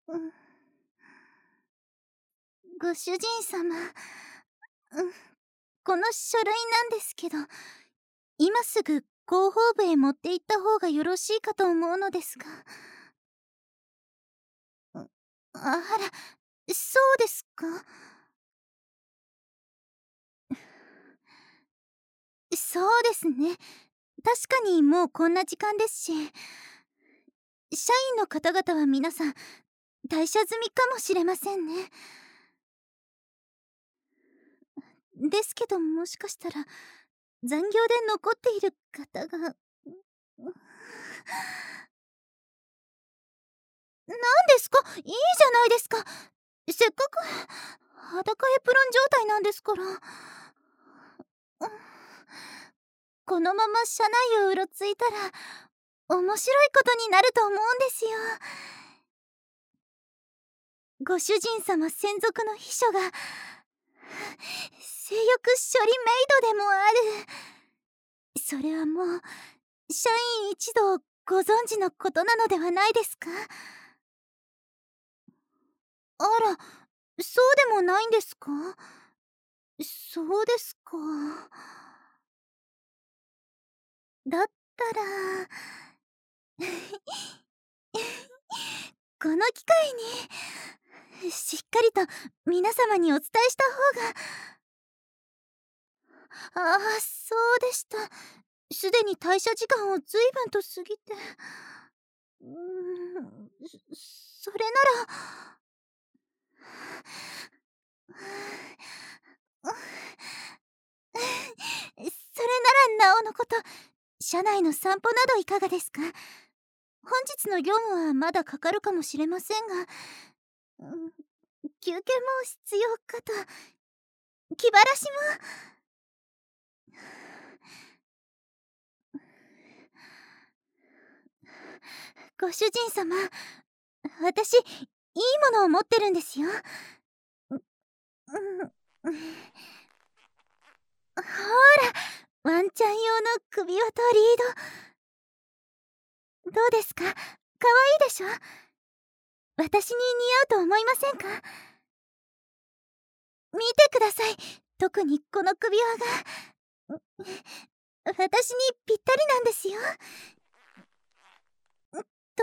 ご主人様、この書類なんですけど、今すぐ広報部へ持って行った方がよろしいかと思うのですが。あら、そうですか。そうですね。確かにもうこんな時間ですし、社員の方々は皆さん退社済みかもしれませんね。ですけど、もしかしたら残業で残っている方が。何ですか？いいじゃないですか。せっかく裸エプロン状態なんですから。このまま社内をうろついたら面白いことになると思うんですよ。ご主人様専属の秘書が性欲処理メイドでもある。それはもう社員一同ご存知のことなのではないですか？あら、そうでもないんですか？そうですか。だったらこの機会にしっかりと皆様にお伝えした方が。ああ、そうでした。すでに退社時間を随分と過ぎて。それなら。それならなおのこと、社内の散歩などいかがですか？本日の業務はまだかかるかもしれませんが、休憩も必要かと。気晴らしも。ご主人様、私、いいものを持ってるんですよ。ほら、ワンちゃん用の首輪とリード。どうですか？かわいいでしょ？私に似合うと思いませんか？見てください。特にこの首輪が私にぴったりなんですよ。と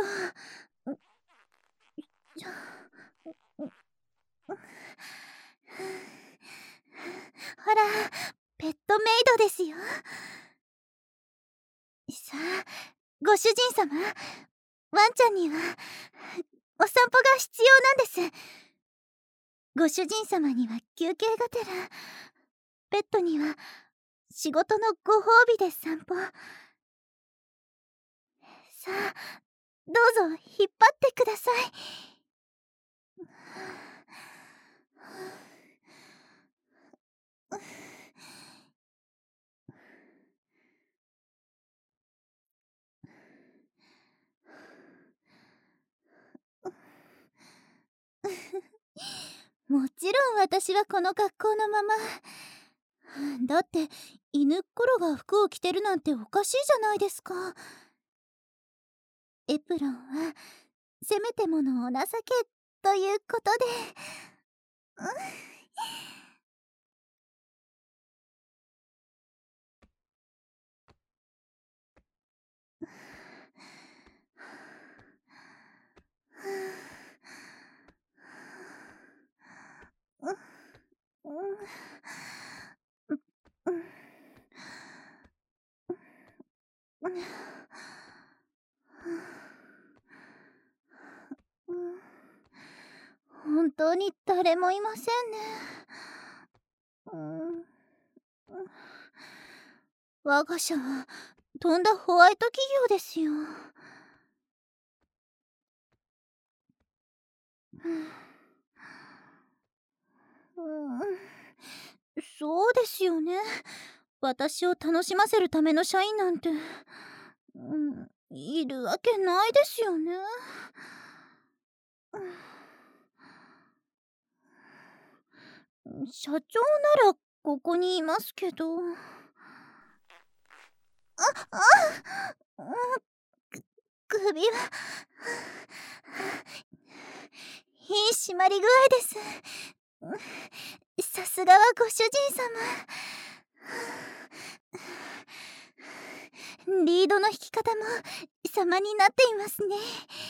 ほら、ペットメイドですよ。さあ、ご主人様、ワンちゃんにはお散歩が必要なんです。ご主人様には休憩がてら、ペットには仕事のご褒美で散歩。さあ、どうぞ引っ張ってください。もちろん私はこの格好のまま。だって犬っころが服を着てるなんておかしいじゃないですか。エプロンはせめてものお情けということで。本当に誰もいませんね。我が社はとんだホワイト企業ですよ。そうですよね。私を楽しませるための社員なんて、いるわけないですよね。社長ならここにいますけど。あ、 首は、いい締まり具合です。さすがはご主人様。リードの引き方も様になっていますね。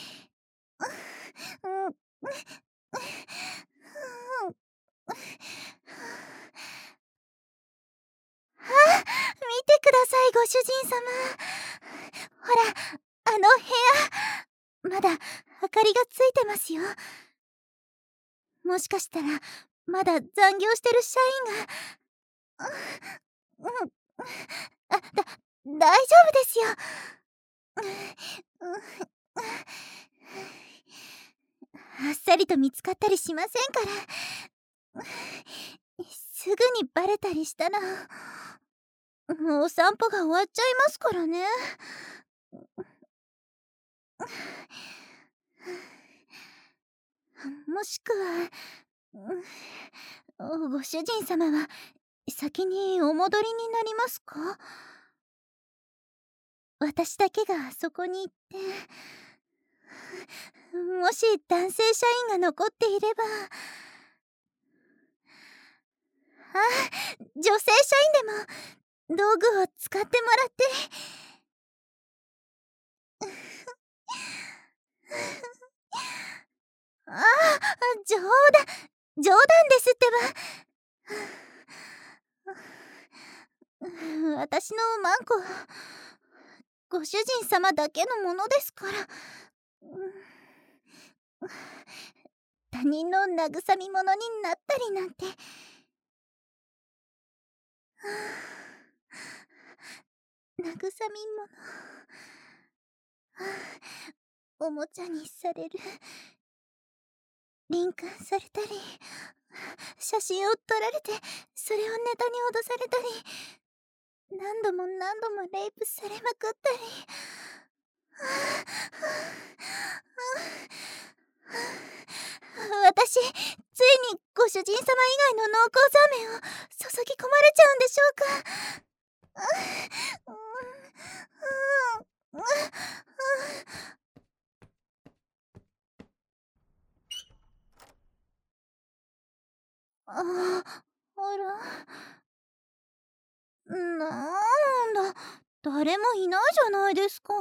見てください、ご主人様。ほら、あの部屋、まだ明かりがついてますよ。もしかしたらまだ残業してる社員が。大丈夫ですよ。あっさりと見つかったりしませんから。すぐにバレたりしたらお散歩が終わっちゃいますからね。もしくは、ご主人様は先にお戻りになりますか？私だけがあそこに行って、もし男性社員が残っていれば。女性社員でも道具を使ってもらって。冗談ですってば。私のマンコはご主人様だけのものですから。他人の慰み者になったりなんて。慰み者、おもちゃにされる、輪姦されたり、写真を撮られてそれをネタに脅されたり、何度も何度もレイプされまくったり。私、ついにご主人様以外の濃厚ザーメンを注ぎ込まれちゃうんでしょうか。あら、なんだ、誰もいないじゃないですか。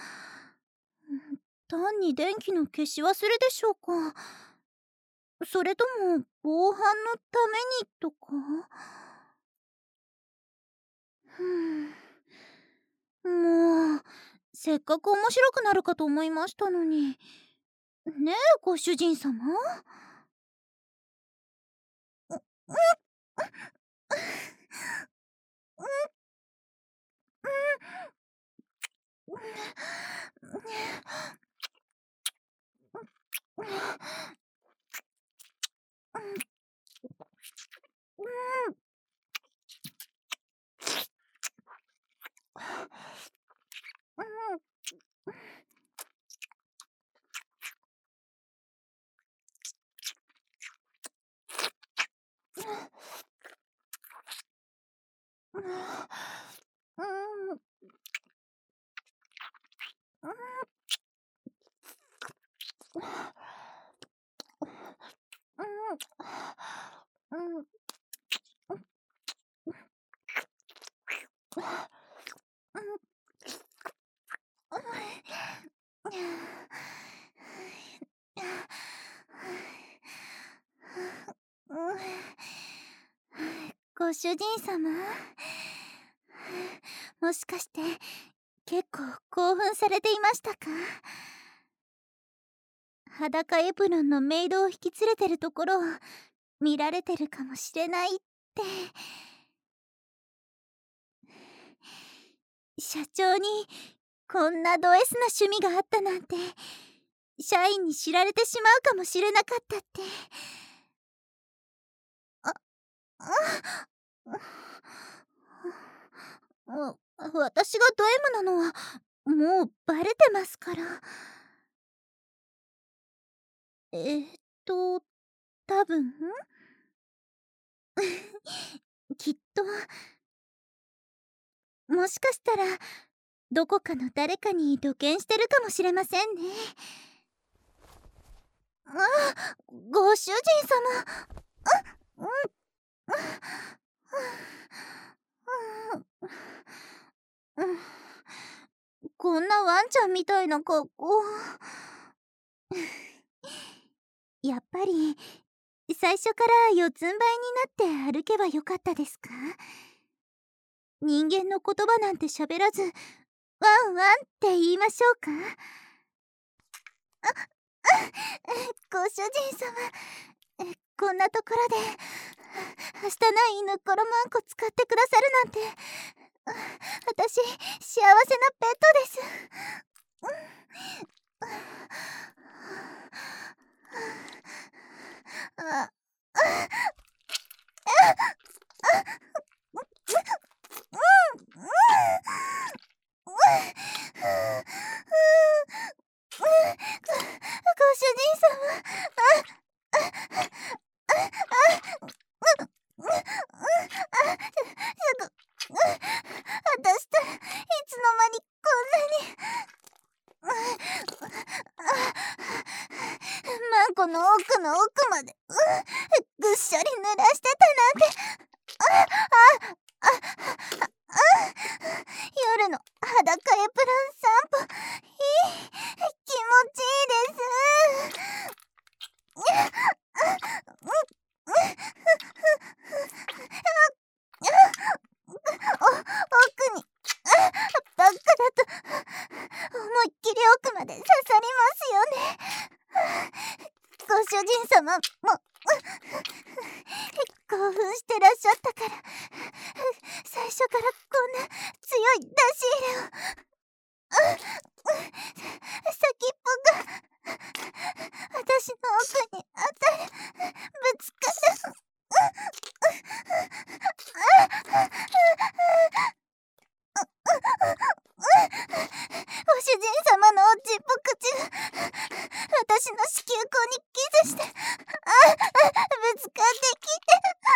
単に電気の消し忘れでしょうか。それとも防犯のためにとか。もうせっかく面白くなるかと思いましたのに。ねえ、ご主人様。ご主人様、もしかして結構興奮されていましたか？裸エプロンのメイドを引き連れてるところを見られてるかもしれないって。社長にこんなド S な趣味があったなんて社員に知られてしまうかもしれなかったって。私がド M なのはもうバレてますから。多分きっと。もしかしたらどこかの誰かに露見してるかもしれませんね。ご主人様。こんなワンちゃんみたいな格好。やっぱり最初から四つん這いになって歩けばよかったですか？人間の言葉なんて喋らず、ワンワンって言いましょうか？ご主人様、こんなところではしたない犬ころまんこ使ってくださるなんて、私幸せなペットです。ご主人様。私ったらいつの間にこんなにマンコの奥の奥までぐっしょり濡らしてたなんて。夜の裸エプラン散歩、気持ちいいです。奥にバッグだと思いっきり奥まで刺さりますよね。ご主人様も興奮してらっしゃったから、最初からこんな強い出し入れを。先っぽが私の奥に当たる、ぶつかる。ご主人様のおちっぽ口が私の子宮口にキスして、ぶつかってきて、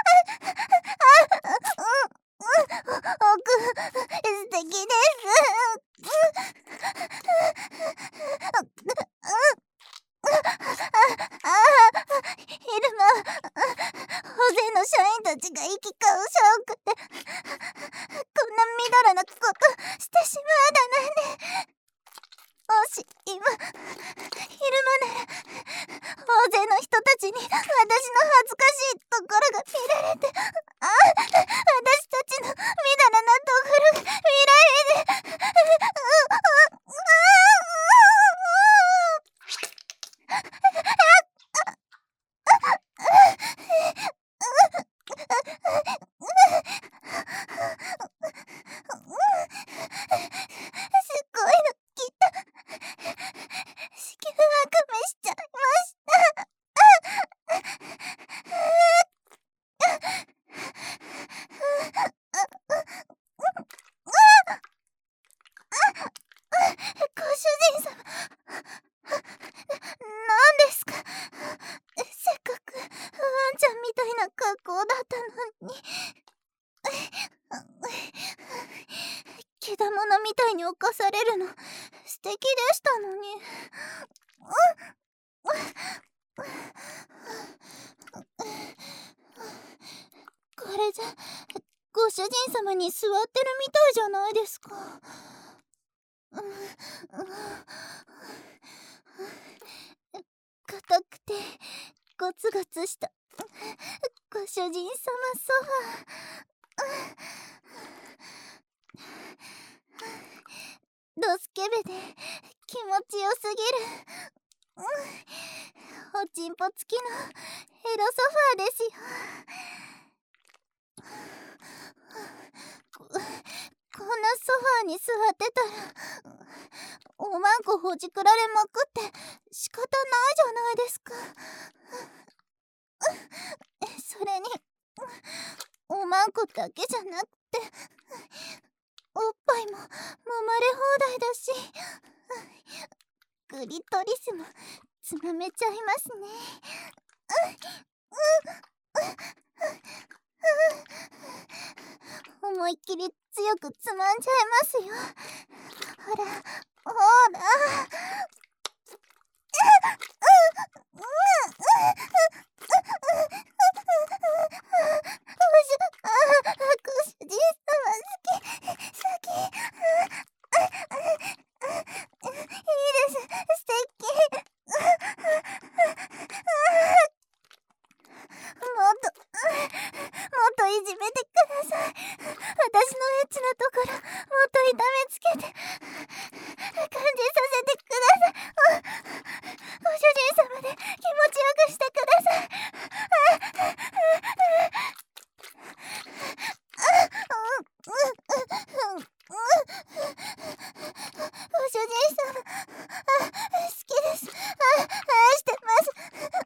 素敵です。昼間大勢の社員たちが行き交う社屋でこんなみだらなことしてしまうだなんて。もし今昼間なら大勢の人たちに私の恥ずかしいところが見られて、私たちのみだらなところが見られて、すごいの来た。子宮あくめしちゃいました。ご主人様、何ですか？せっかくワンちゃんみたいな格好だったのに。けだものみたいに侵されるの素敵でしたのに。これじゃご主人様に座ってるみたいじゃないですか。硬くてゴツゴツしたご主人様ソファー。ドスケベで気持ちよすぎる。おちんぽ付きのエロソファーですよ。こんなソファーに座ってたらおまんこほじくられまくって仕方ないじゃないですか。それにおまんこだけじゃなくておっぱいも揉まれ放題だし、グリトリスもつまめちゃいますね。思いっきり強くつまんじゃいますよ。 ほらほら。ご主人様好き。いいです。素敵。もっといじめてください。私のエッチなところもっと痛めつけて感じさせてください。ご主人様で気持ちよくしてください。ご主人様好きです。愛してます。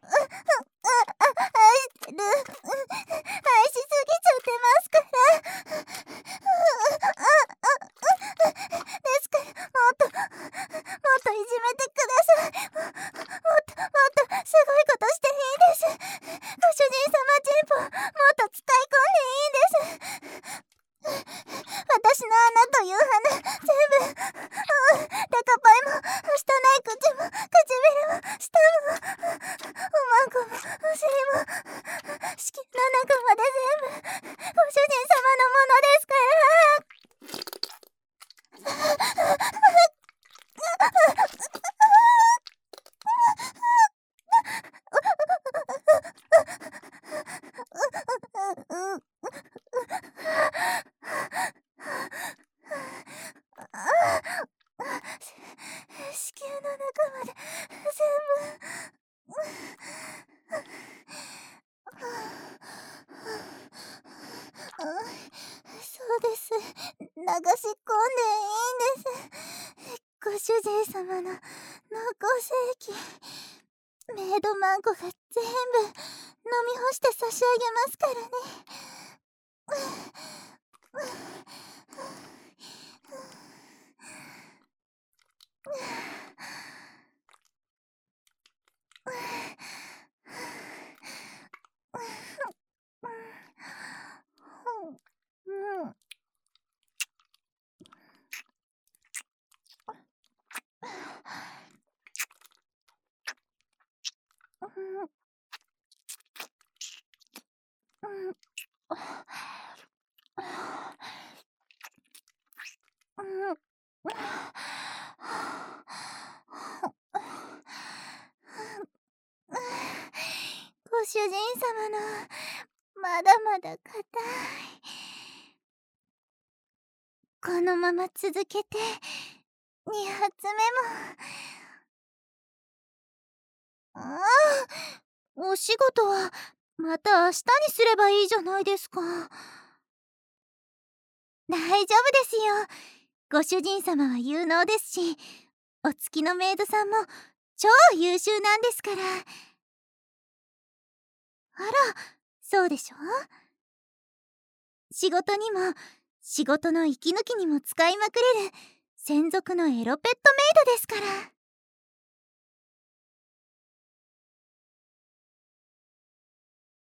愛してる。愛しすぎちゃってますから。ですからもっといじめてください。もっとすごいことしていいです。ご主人様チンポもっと使い込んでいいです。私の穴という花全部、デカパイも汚い口も唇も舌もおまんこもお尻も子宮の中まで全部ご主人様のものですから。子宮の中まで全部。そうです。流し込んでいいんです。ご主人様の濃厚精液メイドマンコが全部飲み干して差し上げますからね。ご主人様のまだまだ硬い。このまま続けて2発目も。お仕事はまた明日にすればいいじゃないですか。大丈夫ですよ。ご主人様は有能ですし、お付きのメイドさんも超優秀なんですから。あら、そうでしょ？仕事にも仕事の息抜きにも使いまくれる専属のエロペットメイドですから。